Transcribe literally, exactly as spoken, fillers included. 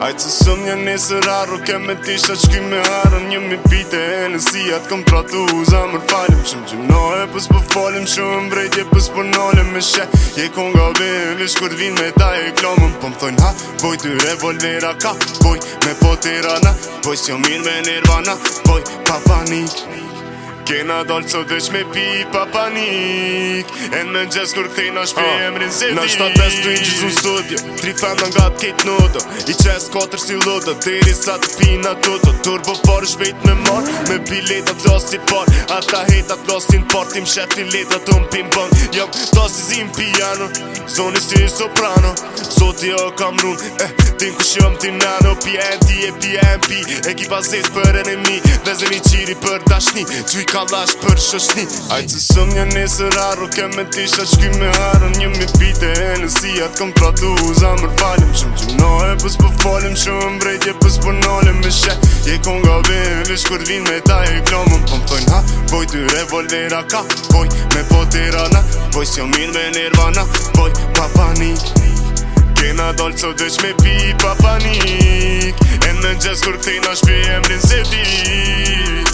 Ajtë se sëm një nesër arru Keme tisha qky me harën Një mi pite e në sijat Kom tratu u zamër falim Shumë gjimnohe pës për falim Shumë vrejtje pës për nalim Me she Je kon nga vim Vish kur vin me ta e klamën Po më thojnë ha Boj ty revolvera ka Boj me potera na Boj s'jo mirë me nirvana Boj pa panik Kena dollë sot veç me pi pa panik E në gjes kur këthejna shpe uh, emrin se di Në shtat bes të inqës unë studio Tri femna nga të kejt nodo I qes katër si lodo Deri sa të pina toto Turbo parë shpejt me marë Me biletat lasin parë Ata hetat lasin parë Tim shetin letat unë pim bëng Jam tasi zim piano Zoni si soprano Soti o kam run Eh, din kush jom ti nano P N T e P N P Ekipa zes për enemi Dhe zemi qiri për dashni Gjuj kalash për shoshni Ajtë se sëm një nesër arru Keme tisha qky me harën Një mi pite e në sijat Kom tratu u zamër falim Shumë gjimnohe pës për falim Shumë vrejtje pës për nalim Me she Je kon nga vim Vish kur vin me ta e klamën Po më thojnë ha Boj ty revolvera ka Boj me potera na Boj s'jo mirë me nirvana Boj pa panik Kena dollë sot veç me pi pa panik E në gjes kur këthejna shpe emrin se di